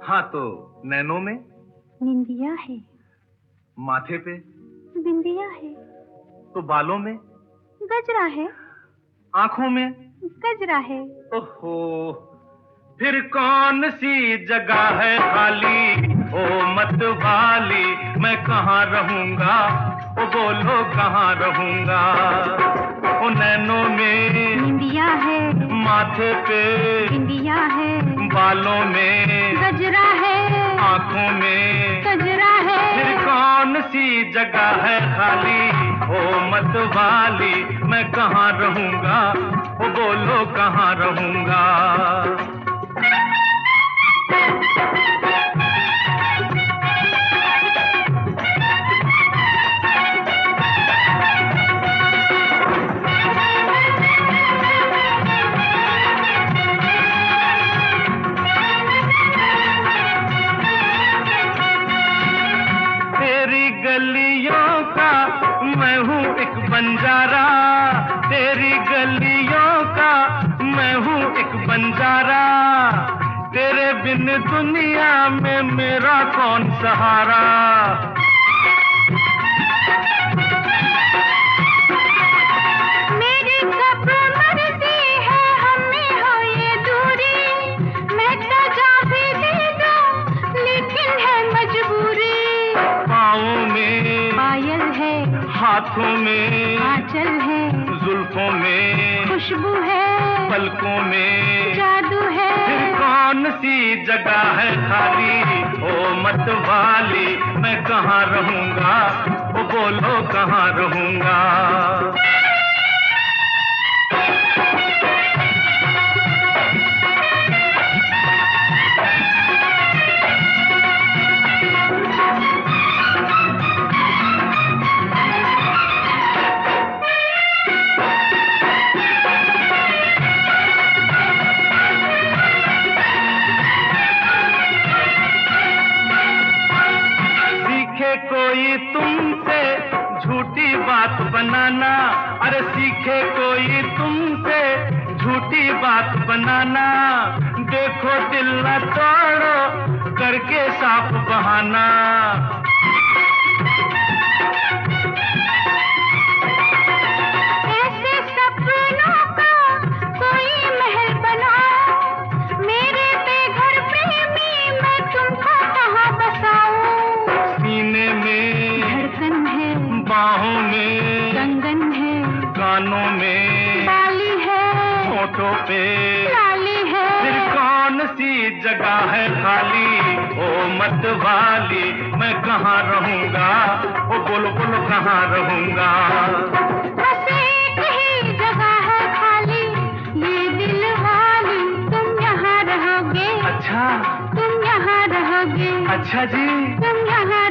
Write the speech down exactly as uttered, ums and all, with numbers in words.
हाँ तो नैनों में निंदिया है, माथे पे बिंदिया है, तो बालों में गजरा है, आंखों में गजरा है। ओहो, फिर कौन सी जगह है खाली? ओ मत वाली, मैं कहाँ रहूंगा? ओ बोलो कहाँ रहूंगा? ओ नैनों में निंदिया है, माथे पे बिंदिया है, बालों में गजरा है, आंखों में गजरा है। फिर कौन सी जगह है खाली? ओ मत वाली, मैं कहाँ रहूंगा? ओ बोलो कहाँ रहूंगा? तेरी गलियों का मैं हूँ एक बंजारा, तेरी गलियों का मैं हूँ एक बंजारा, तेरे बिन दुनिया में मेरा कौन सहारा? मेरी कब मर्जी है हमें हो ये दूरी, मैं तो जा भी दे दूं लेकिन है मजबूरी। पाँवों में पायल है, हाथों में आंचल है, जुल्फों में खुशबू है, पलकों में जादू है। फिर कौन सी जगह है खाली? ओ मत वाली, मैं कहाँ रहूंगा? ओ बोलो कहाँ रहूंगा? सीखे कोई तुमसे झूठी बात बनाना, अरे सीखे कोई तुमसे झूठी बात बनाना, देखो दिल न तोड़ो करके साफ बहाना। ऐसे सपनों का कोई महल बनाओ, मेरे बेघर प्रेमी मैं तुमको कहाँ बसाऊं? सीने में धड़कन है, बाहों में कंगन है, कानों में बाली है, होठों पे लाली है। फिर कौन सी जगह है खाली? ओ मत वाली, मैं कहाँ रहूंगा? ओ बोलो बोलो कहाँ रहूंगा? बस एक ही जगह है खाली, ये दिल वाली, तुम यहाँ रहोगे, अच्छा तुम यहाँ रहोगे, अच्छा जी। तुम यहाँ